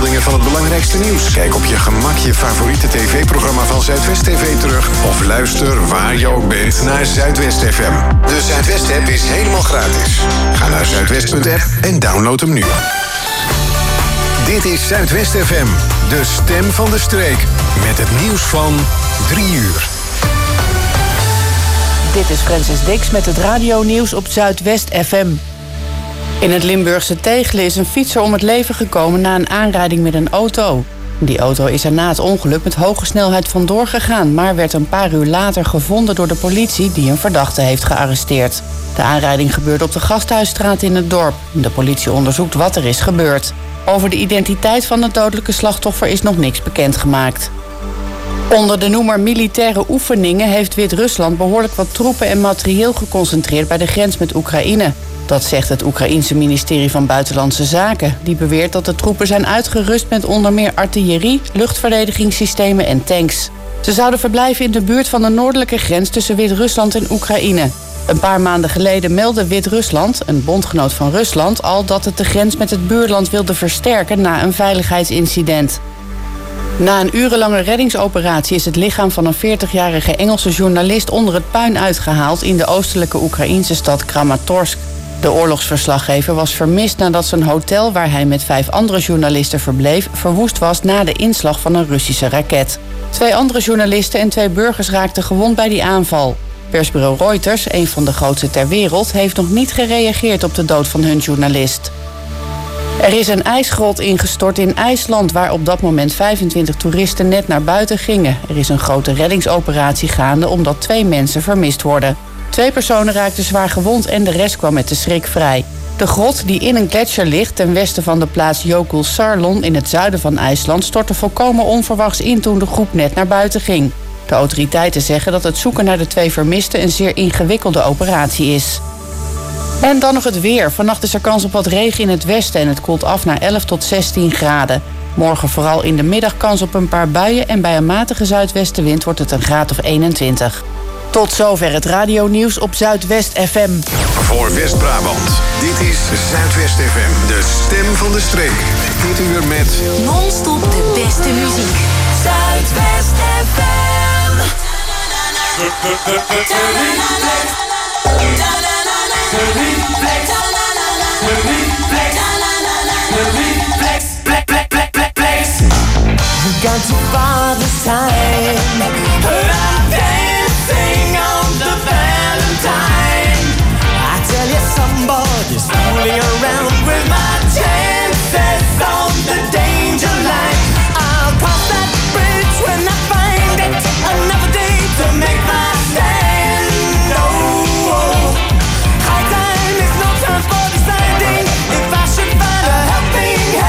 meldingen van het belangrijkste nieuws. Kijk op je gemak je favoriete tv-programma van Zuidwest TV terug. Of luister waar je ook bent naar Zuidwest FM. De Zuidwest-app is helemaal gratis. Ga naar zuidwest.app en download hem nu. Dit is Zuidwest FM, de stem van de streek. Met het nieuws van 3 uur. Dit is Francis Dix met het radionieuws op Zuidwest FM. In het Limburgse Tegelen is een fietser om het leven gekomen na een aanrijding met een auto. Die auto is er na het ongeluk met hoge snelheid vandoor gegaan, maar werd een paar uur later gevonden door de politie die een verdachte heeft gearresteerd. De aanrijding gebeurde op de Gasthuisstraat in het dorp. De politie onderzoekt wat er is gebeurd. Over de identiteit van het dodelijke slachtoffer is nog niks bekendgemaakt. Onder de noemer militaire oefeningen heeft Wit-Rusland behoorlijk wat troepen en materieel geconcentreerd bij de grens met Oekraïne. Dat zegt het Oekraïense ministerie van Buitenlandse Zaken. Die beweert dat de troepen zijn uitgerust met onder meer artillerie, luchtverdedigingssystemen en tanks. Ze zouden verblijven in de buurt van de noordelijke grens tussen Wit-Rusland en Oekraïne. Een paar maanden geleden meldde Wit-Rusland, een bondgenoot van Rusland, al dat het de grens met het buurland wilde versterken na een veiligheidsincident. Na een urenlange reddingsoperatie is het lichaam van een 40-jarige Engelse journalist onder het puin uitgehaald in de oostelijke Oekraïense stad Kramatorsk. De oorlogsverslaggever was vermist nadat zijn hotel, waar hij met 5 andere journalisten verbleef, verwoest was na de inslag van een Russische raket. 2 andere journalisten en 2 burgers raakten gewond bij die aanval. Persbureau Reuters, een van de grootste ter wereld, heeft nog niet gereageerd op de dood van hun journalist. Er is een ijsgrot ingestort in IJsland, waar op dat moment 25 toeristen net naar buiten gingen. Er is een grote reddingsoperatie gaande omdat 2 mensen vermist worden. 2 personen raakten zwaar gewond en de rest kwam met de schrik vrij. De grot, die in een gletsjer ligt ten westen van de plaats Jökulsárlón in het zuiden van IJsland, stortte volkomen onverwachts in toen de groep net naar buiten ging. De autoriteiten zeggen dat het zoeken naar de 2 vermisten een zeer ingewikkelde operatie is. En dan nog het weer. Vannacht is er kans op wat regen in het westen en het koelt af naar 11 tot 16 graden. Morgen vooral in de middag kans op een paar buien en bij een matige zuidwestenwind wordt het een graad of 21. Tot zover het radionieuws op Zuidwest FM. Voor West-Brabant, dit is Zuidwest FM, de stem van de streek. Dit uur met non-stop de beste muziek. Zuidwest FM. We've gone too far this time. I'm dancing on the Valentine. I tell you, somebody's fooling around with my chances on the danger line. I'll cross that bridge when I find it. Another day to make my stand. Oh, high time is no time for deciding if I should find a helping hand.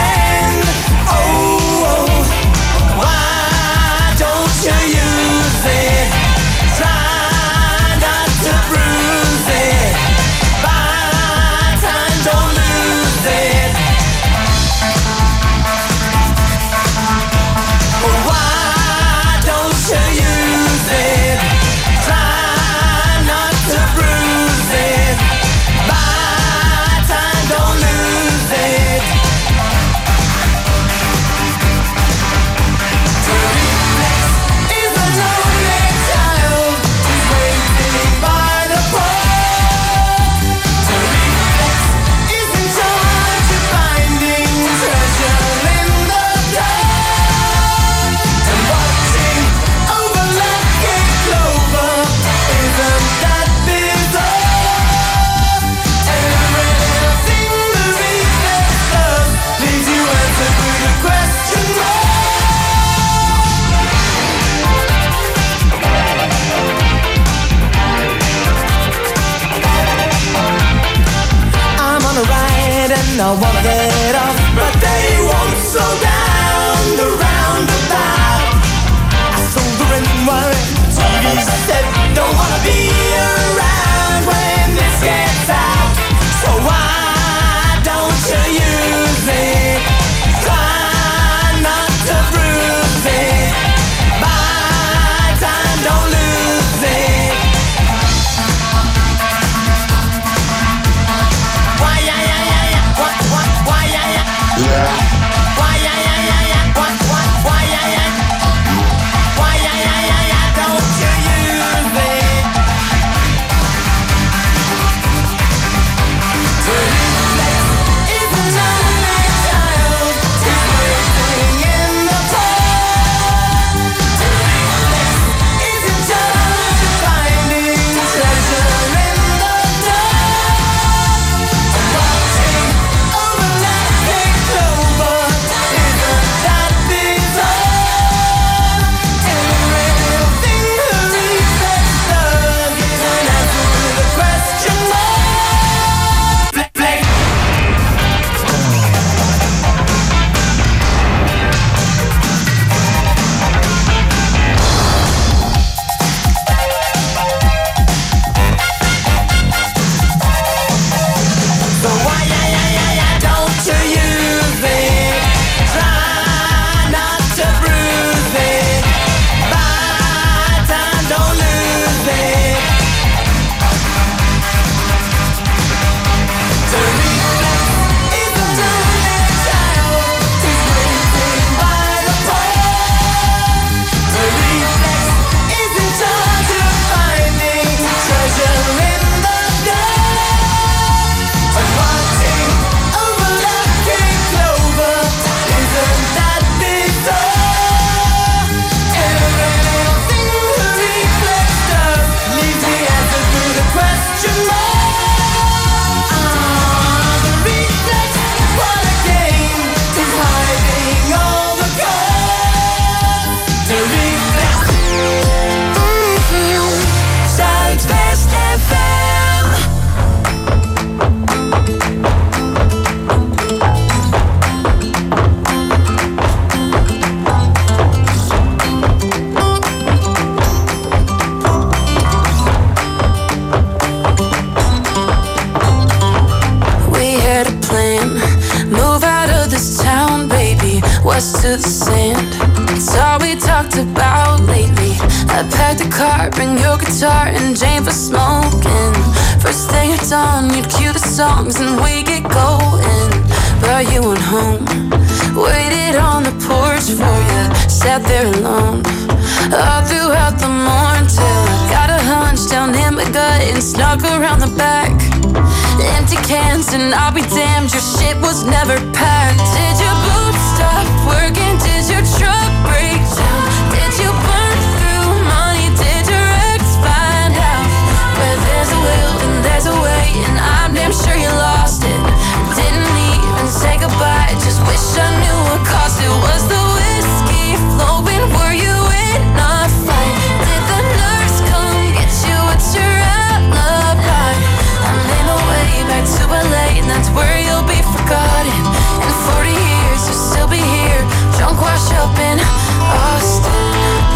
this town, baby, west to the sand. It's all we talked about lately. I packed a car, bring your guitar and Jane for smoking. First thing at dawn, you'd cue the songs and we get going. But you went home, waited on the porch for you, sat there alone all throughout the morn till I got a hunch down in my gut and snuck around the back. Empty cans and I'll be damned, your shit was never packed. Did your boots stop working? Did your truck break down? Did you burn through money? Did your ex find out? Where there's a will and there's a way, and I'm damn sure you lost it. Didn't even say goodbye, just wish I knew what cost it. Was the whiskey flowing? Were you in a fight? Did the nurse come get you? What's your alibi? I'm in a way back to LA, and that's where you'll be forgotten. In 40 years you'll still be here, drunk, washed up in Austin.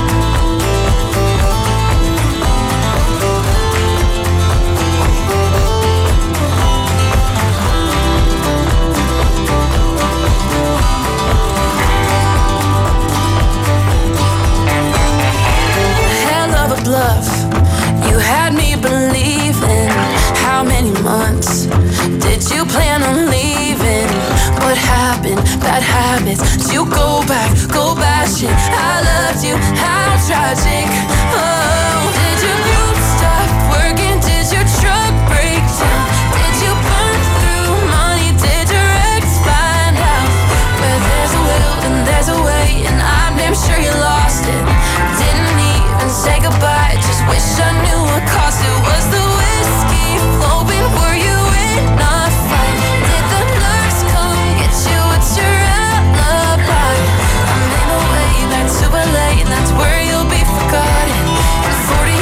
Bluff, you had me believing. How many months did you plan on leaving? What happened? Bad habits. Did you go bashing? I loved you, how tragic. Oh, did your group stop working? Did your truck break down? Did you burn through money? Did your ex find out? Where there's a will and there's a way, and I'm damn sure you lost it. Didn't even say goodbye, just wish I knew what cost it. Was the whiskey flowing? Were you in a fight? Did the nurse come get you? What's your alibi? I'm in a way back to LA, and that's where you'll be forgotten. In 40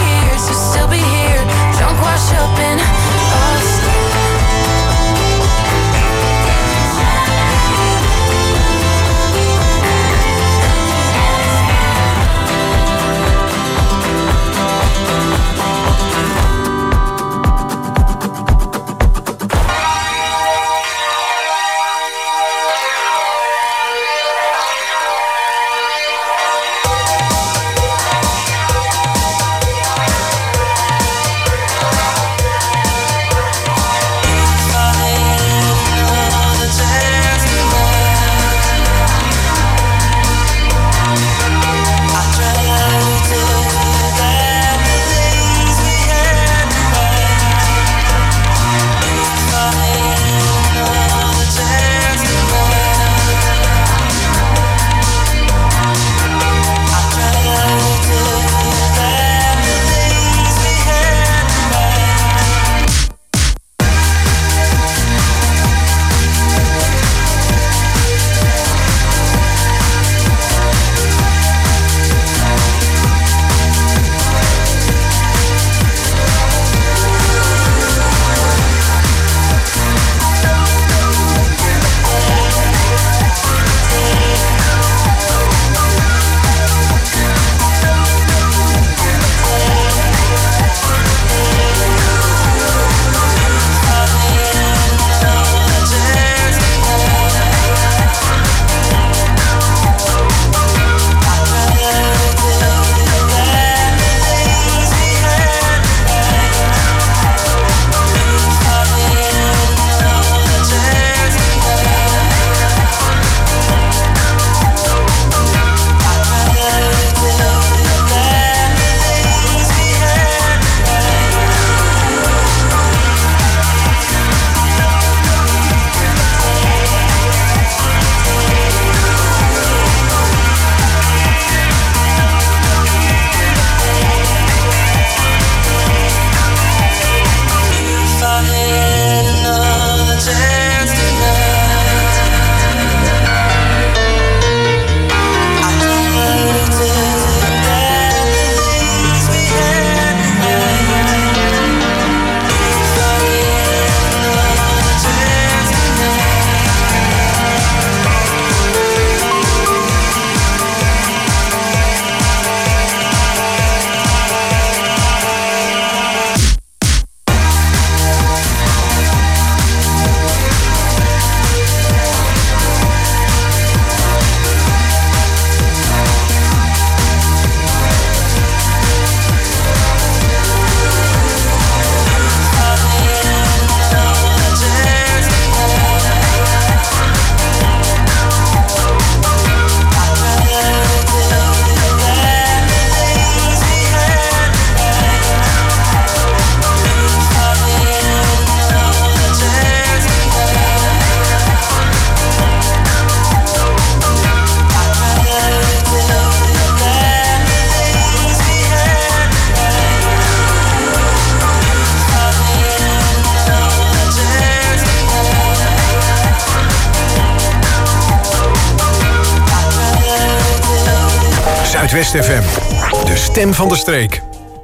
Zuidwest FM. De stem van de streek.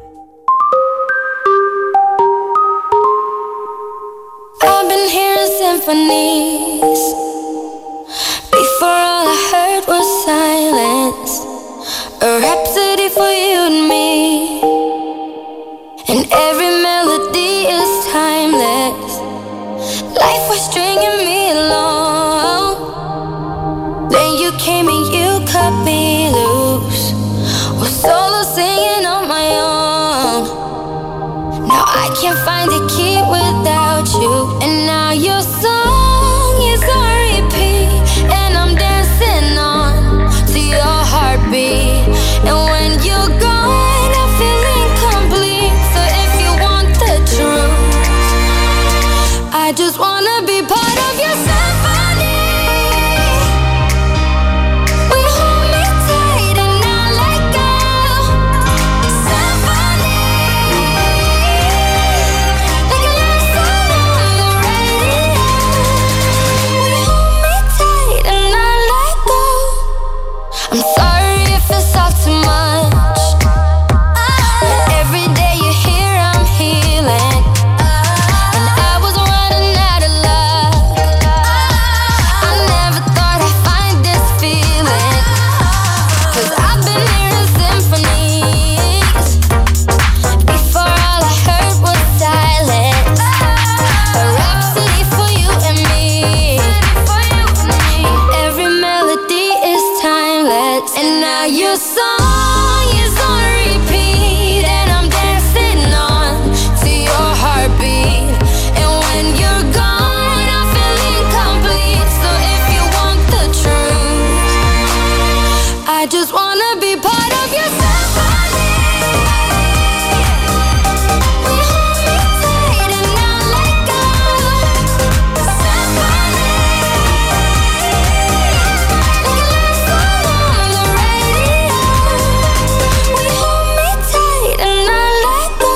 I've been hearing symphonies. Before all I heard was silence. A rhapsody for you and me. And every melody is timeless. Life was stringing me along. Then you came and you cut me loose. Was solo singing on my own. Now I can't find a key without you. And now your song is on repeat. And I'm dancing on to your heartbeat. And when you're gone, I feel incomplete. So if you want the truth, I just wanna be part of your symphony. We hold me tight and not let go. Symphony, like a love song on the radio. We hold me tight and not let go. I'm sorry if it's all too much, but every day you're here, I'm healing. And I was running out of luck. I never thought I'd find this feeling. 'Cause I've been hearing symphonies. Before all I heard was silence. A rhapsody for you and me. Every melody is timeless. And now your song is on repeat. And I'm dancing on to your heartbeat. And when you're gone, I feel incomplete. So if you want the truth, I just wanna be part of your symphony. We hold me tight and not let go. Symphony, like a love song on the radio. We hold me tight and not let go.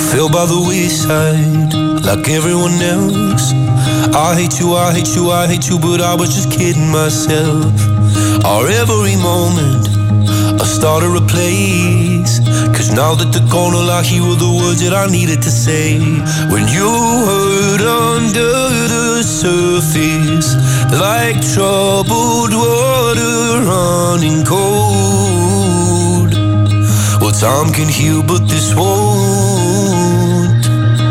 fell by the wayside like everyone else. I hate you, I hate you, I hate you, but I was just kidding myself. Our every moment I started a place, 'cause now that they're gone, all I hear were the words that I needed to say. When you hurt under the surface, like troubled water running cold. Well, time can heal, but this won't.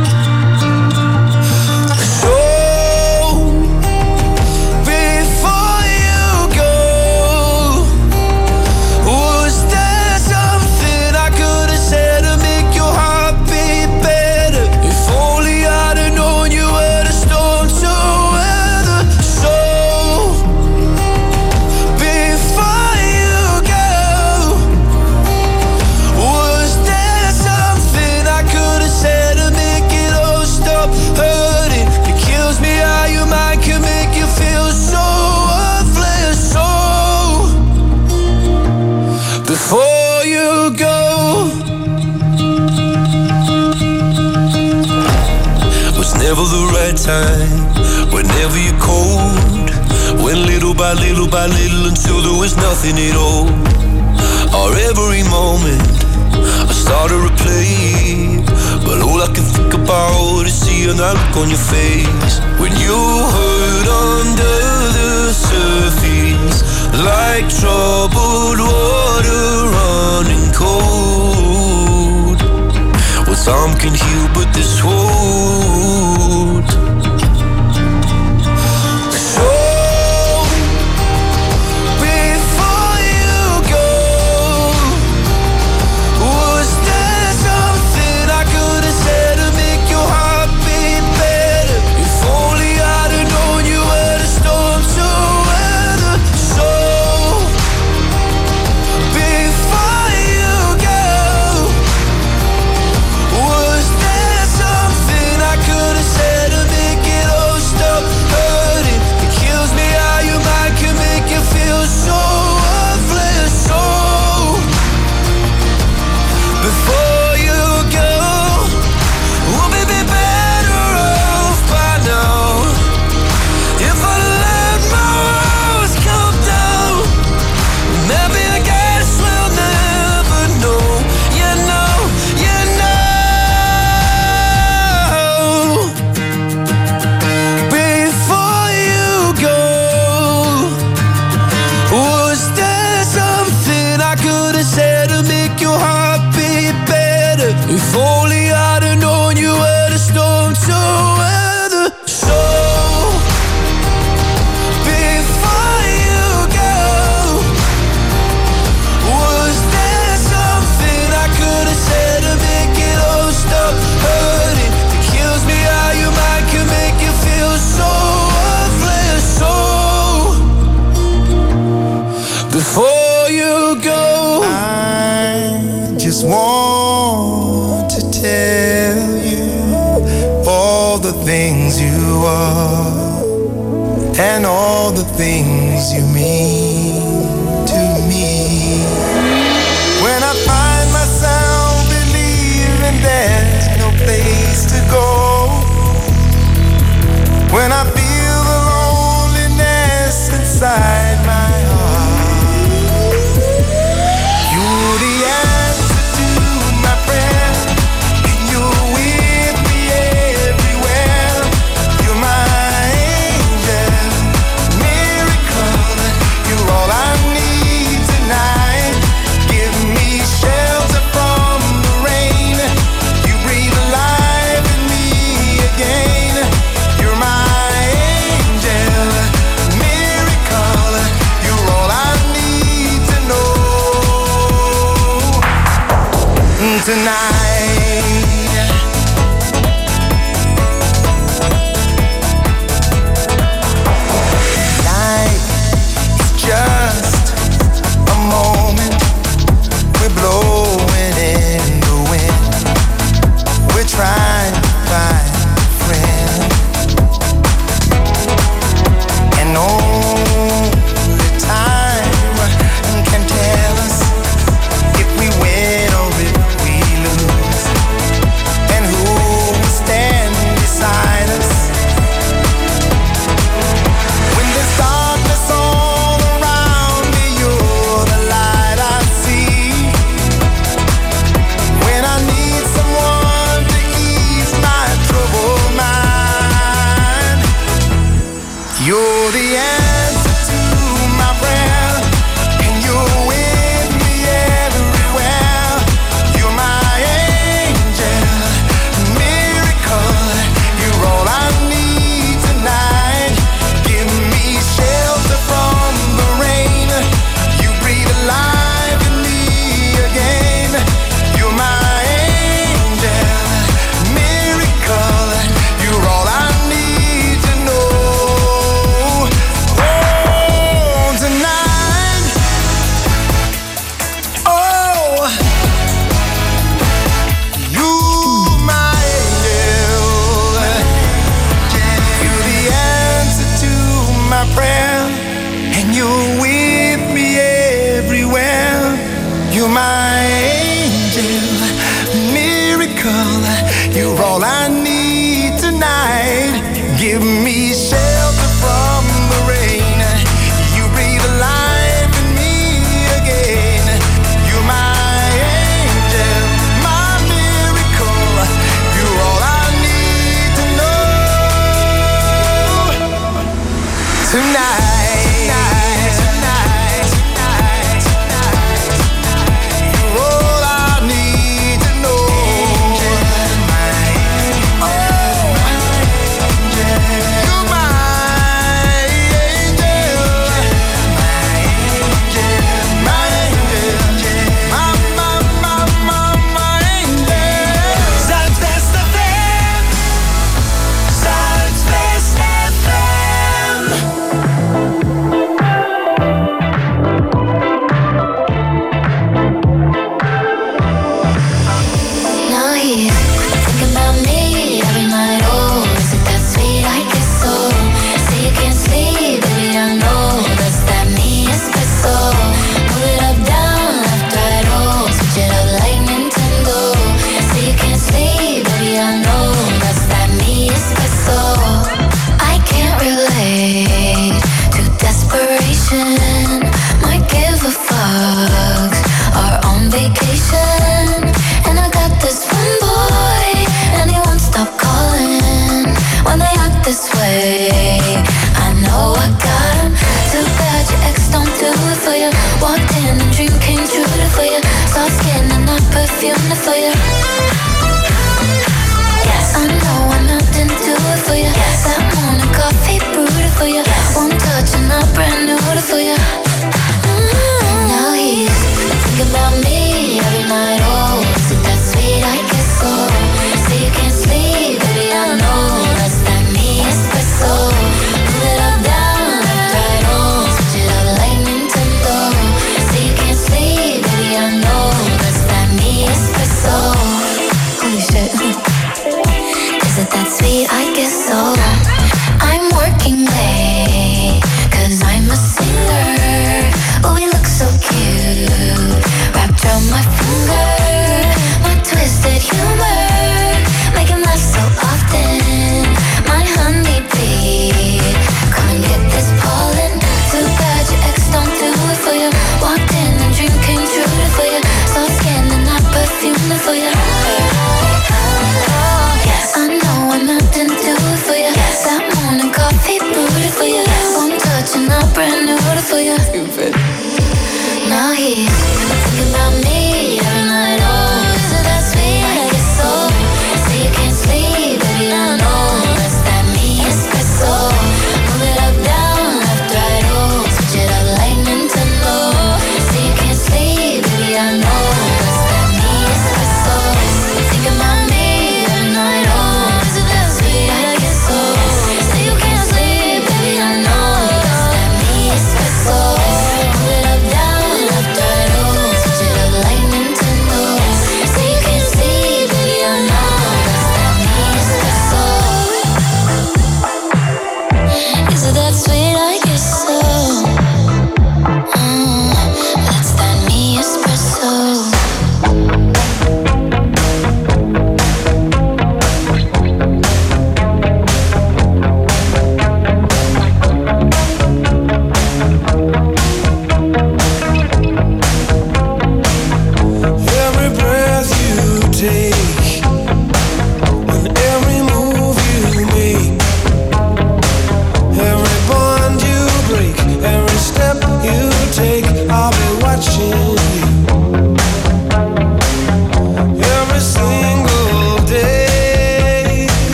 Never the right time, whenever you're cold. Went little by little by little until there was nothing at all. Our every moment I started to play, but all I can think about is seeing that look on your face. When you hurt under the surface, like troubled water running cold. Well, time can heal, but this won't. And all the things you mean to me. When I find myself believing there's no place to go, when I feel the loneliness inside my heart, you're the answer to my prayer. You're with me everywhere. You're my all I need tonight. Give me shelter from the rain. You breathe life in me again. You're my angel, miracle. You're all I need to know tonight. Blowing in the wind, we're trying to find a friend, and only time can tell us if we win or if we lose. You're my angel, miracle. You're all I need tonight. Give me shelter from the rain. You breathe life in me again. You're my angel, my miracle. You're all I need to know tonight.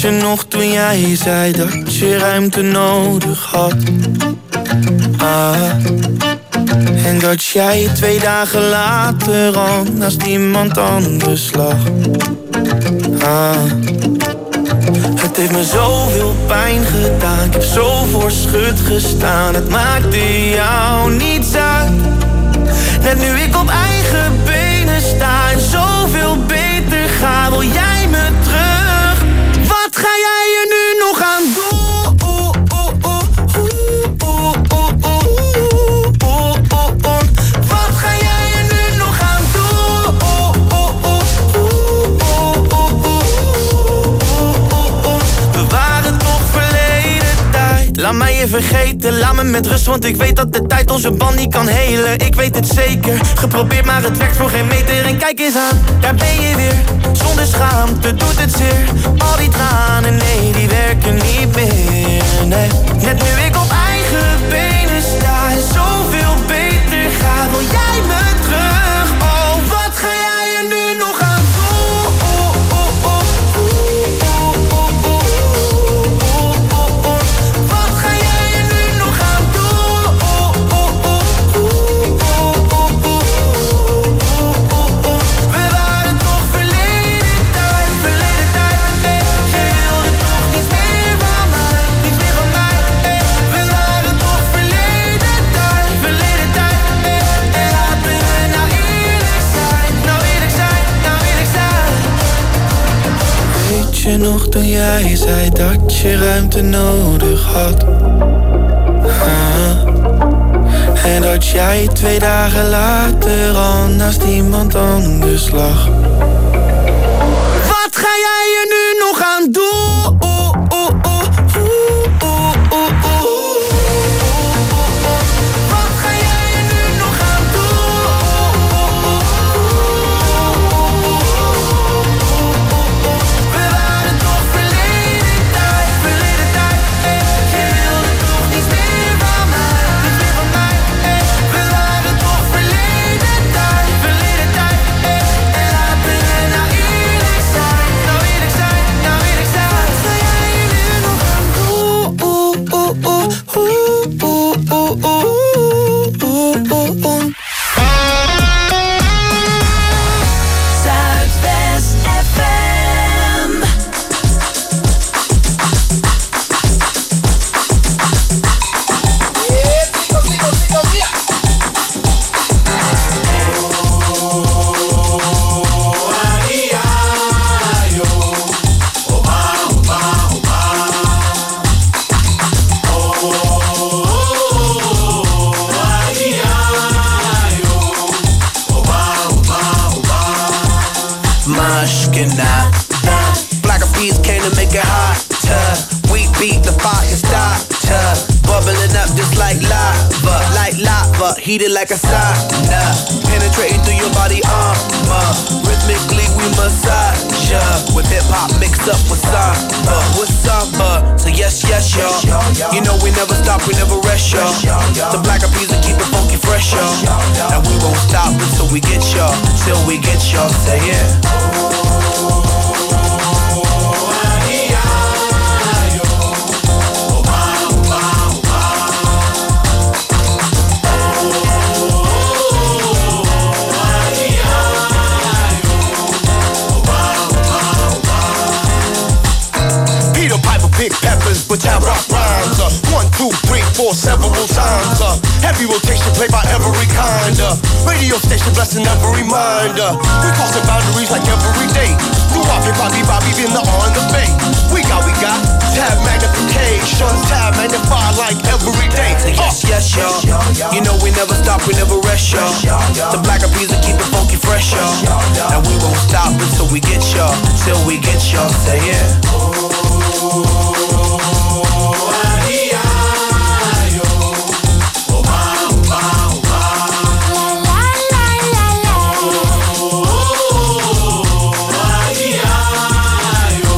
je nog toen jij zei dat je ruimte nodig had? En dat jij 2 dagen later al naast iemand anders lag. Het heeft me zoveel pijn gedaan, ik heb zo voor schut gestaan. Het maakte jou niets uit. Net nu ik op eigen benen sta en zoveel beter ga, wil jij me terug? Wat ga jij er nu nog aan doen? Wat ga jij er nu nog aan doen? We waren toch verleden tijd. Laat mij je vergeten, laat me met rust, want ik weet dat de tijd onze band niet kan helen. Ik weet het zeker, geprobeerd maar het werkt voor geen meter. En kijk eens aan, daar ben je weer, zonder schaamte doet het zeer. Al die tranen, nee, die werken niet meer, nee. Net nu ik op eigen benen sta en zoveel beter ga, wil jij me terug? Oh, wat ga jij er nu nog aan doen? Weet je nog toen jij zei dat je ruimte nodig had? En dat jij 2 dagen later al naast iemand anders lag. Wat ga jij er nu nog aan doen? Wat ga jij er nu nog aan doen? We waren toch verleden tijd. Je wilde toch niets meer van mij, niets meer van mij. We waren toch verleden tijd. En laten we nou eerlijk zijn, nou eerlijk zijn. Wat ga jij er nu nog aan doen? Zuidwest FM. Mashkina. Black of peas came to make it hotter. We beat the fire starter. Bubbling up just like lava, heated like a sauna. Penetrating through your body armor. Rhythmically we massage ya. With hip hop mixed up with samba. So yes, y'all. You know we never stop, we never rest, y'all. The black of peas will keep it funky fresh, y'all. And we won't stop until we get y'all. Till we get y'all, say yeah. Big peppers, but I rock rhymes. 1, 2, 3, 4, several times. Heavy rotation played by every kind. Radio station blessing every mind. We crossing boundaries like every day. Do Bobby, been the on the bay. We got tab magnification, tab magnify like every day. Yes, y'all. You know we never stop, we never rest, y'all. The black of peas will keep it funky fresh, y'all. And we won't stop until we get y'all. Till we get y'all, say yeah.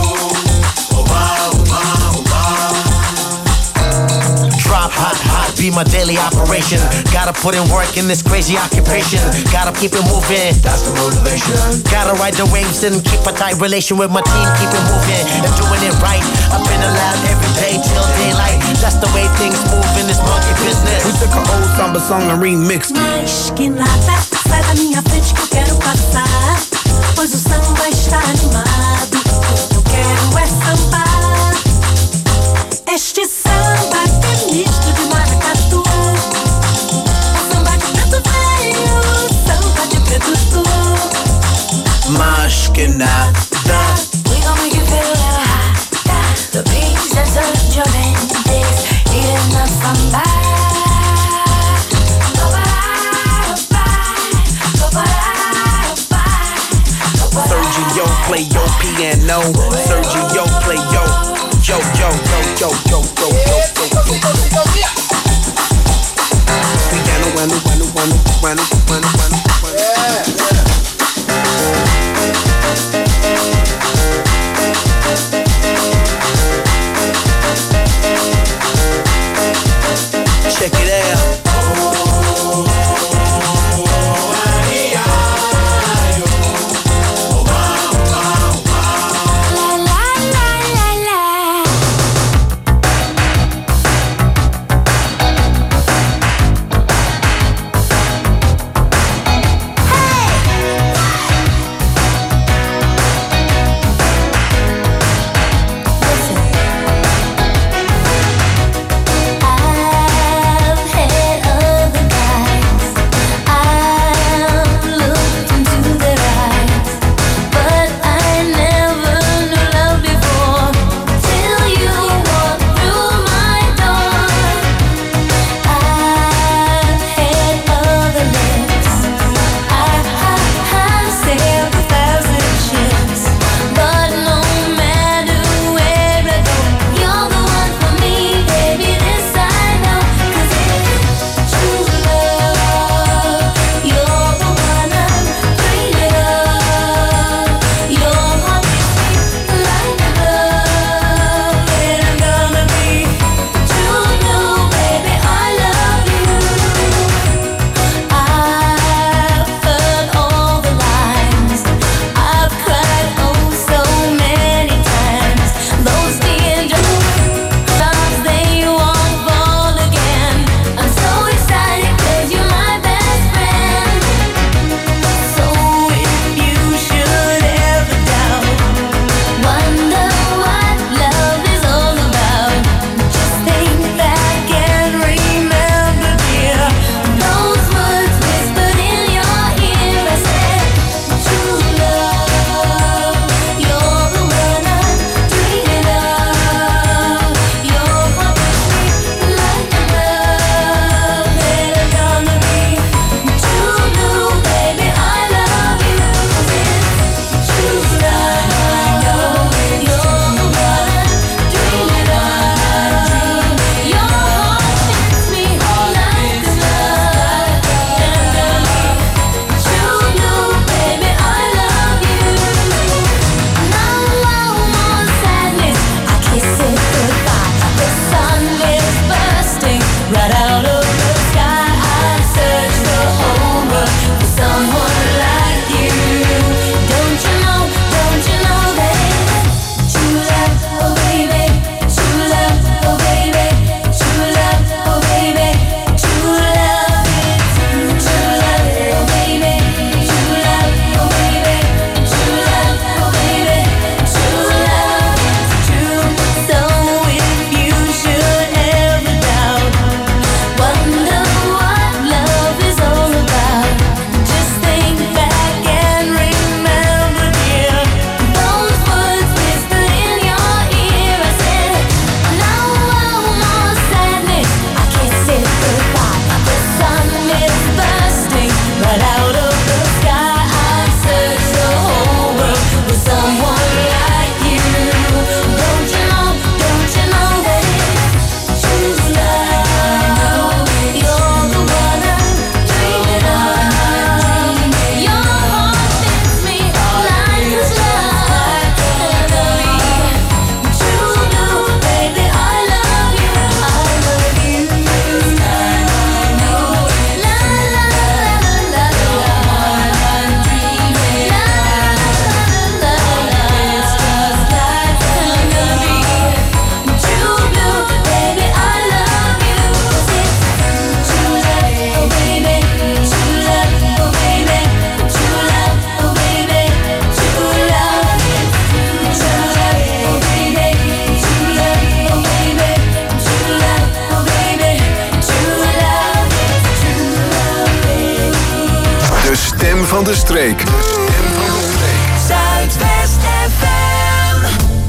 Be my daily operation. Gotta put in work in this crazy occupation. Gotta keep it moving, that's the motivation. Gotta ride the waves and keep a tight relation with my team. Keep it moving and doing it right. Up in the lab every day till daylight. That's the way things move in this monkey business. We took an old samba song and remixed. Mas que nada, sai da minha frente que eu quero passar. Pois o samba está animado. Eu quero é sambar. Este samba que é misto de maracatu. Samba de preto veio, samba de preto tu. Mas que nada. We gon' make you feel hot. The beats that touch your bendings, eating up samba. Sergio, play your piano. Sergio, play yo. Check it out. I've had other van de streek. Zuidwest FM.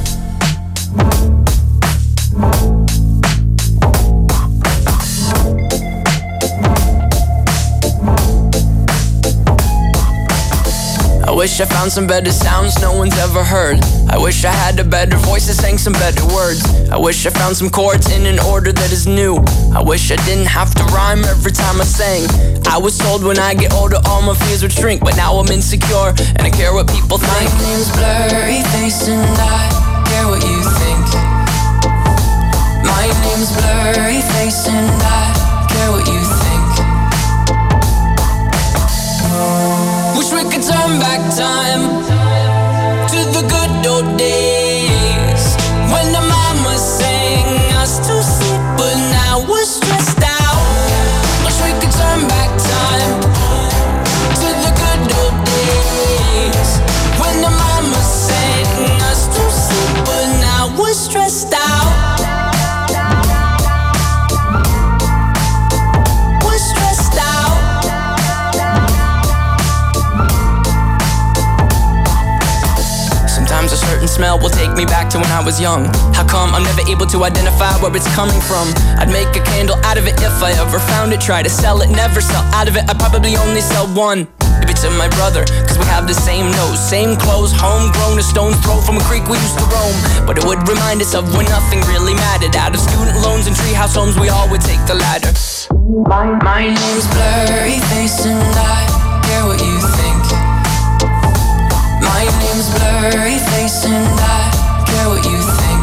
I wish I found some better sounds no one's ever heard. I wish I had a better voice that sang some better words. I wish I found some chords in an order that is new. I wish I didn't have to rhyme every time I sang. I was told when I get older all my fears would shrink, but now I'm insecure and I care what people think. My name's Blurry Face and I care what you think. My name's Blurry Face and I care what you think. Wish we could turn back time to the good old days when the mama sang us to sleep, but now we're stressed out. Wish we could turn back time to the good old days when the mama sang us to sleep, but now we're stressed out. We're stressed out. Sometimes a certain smell will take me back to when I was young. How come I'm never able to identify where it's coming from? I'd make a candle out of it if I ever found it. Try to sell it, never sell out of it. I'd probably only sell one. Maybe to my brother, cause we have the same nose, same clothes, homegrown, a stone's throw from a creek we used to roam. But it would remind us of when nothing really mattered. Out of student loans and treehouse homes, we all would take the ladder. My name's Blurry Face and I care what you think. My name's Blurry Face and I care what you think.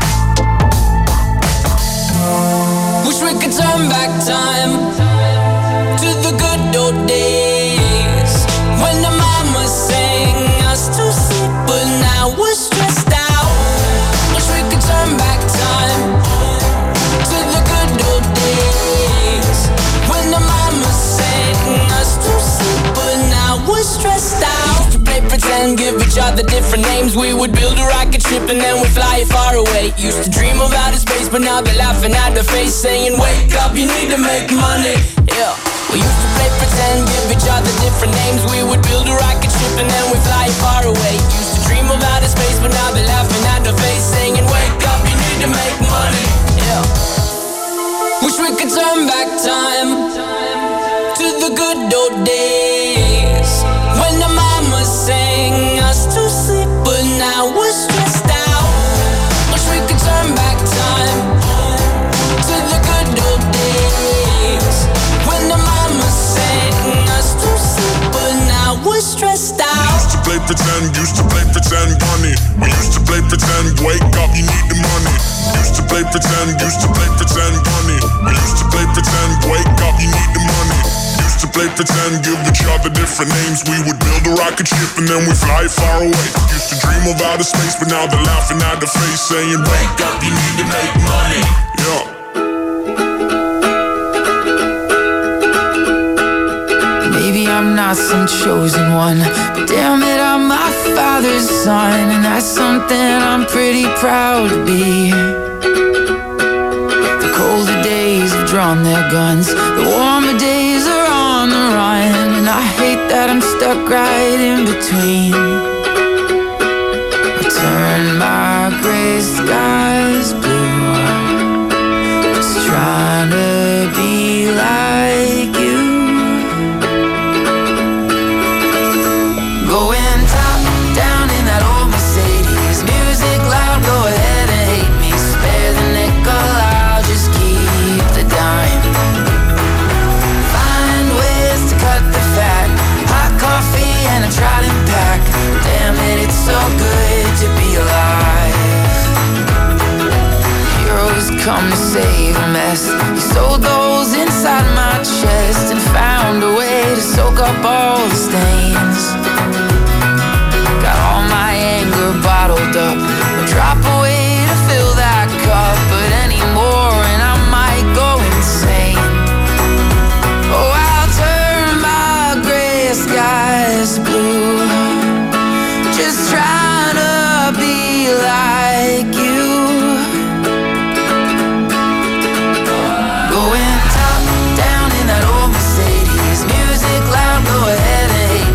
Wish we could turn back time to the good old days when the mama sang us to sleep, but now we're stressed out. Wish we could turn back time to the good old days when the mama sang us to sleep, but now we're stressed out. Pretend, give each other different names. We would build a rocket ship and then we'd fly it far away. Used to dream of outer space, but now they're laughing at the face, saying, wake up, you need to make money. Yeah. We used to play pretend, give each other different names. We would build a rocket ship and then we'd fly it far away. Used to dream of outer space, but now they're laughing at the face, saying, wake up, you need to make money. Yeah. Wish we could turn back time to the good old days when the mama sang us to sleep, but now we're stressed out. Wish we could turn back time to the good old days when the mama sang us to sleep, but now we're stressed out. Used to play pretend, bunny. We used to play pretend, wake up, you need the money. Used to play pretend, bunny. We used to play pretend, wake up, you need the money. Used to play pretend, give each other different names. We would build a rocket ship and then we fly far away. Used to dream of outer space, but now they're laughing at the face, saying, wake up, you need to make money. Yeah. Maybe I'm not some chosen one, but damn it, I'm my father's son, and that's something I'm pretty proud to be. The colder days have drawn their guns, the warmer days are on the run, and I hate that I'm stuck right in between. I turn my gray skies blue, just trying to be like you. Going top down in that old Mercedes, music loud, go ahead and hate me. Spare the nickel, I'll just keep the dime. Find ways to cut the fat, hot coffee and a trodden pack. Damn it, it's so good to be alive. Heroes come to save a mess. He sold those inside my chest and found a way to soak up all the stains. Got all my anger bottled up, a drop away to fill that cup, but anymore and I might go insane. Oh, I'll turn my gray skies blue, just trying to be like you. Going top down in that old Mercedes, music loud, go ahead and hate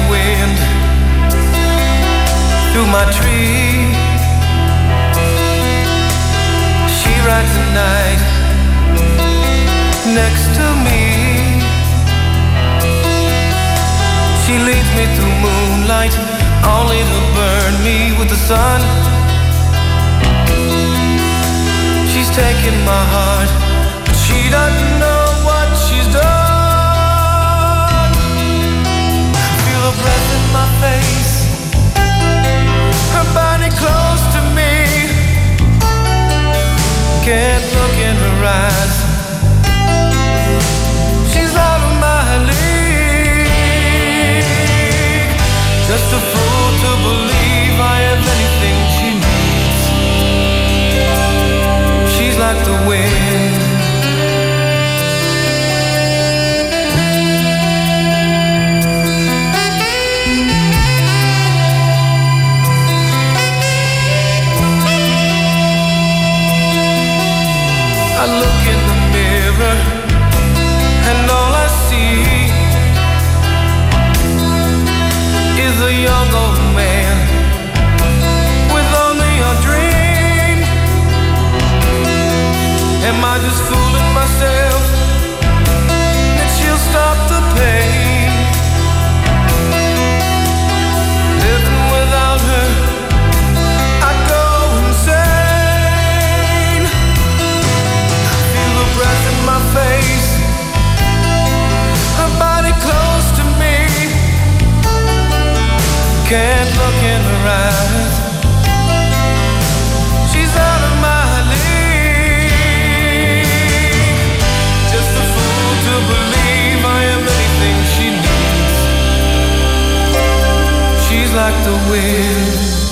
wind through my tree. She rides the night next to me. She leads me through moonlight, only to burn me with the sun. She's taking my heart, but she doesn't know what she's done. Feel her breath in my face, her body close to me. Can't look in her eyes, she's out of my league. Just a fool to believe I have anything she needs. She's like the wind. I look in the mirror and all I see is a young old man with only a dream. Am I just fooling myself that she'll stop the pain? Living without her, I go insane. Feel the breath in my face, her body close to me. Can't look in her eyes, she's out of my league. Just a fool to believe I am anything she needs. She's like the wind.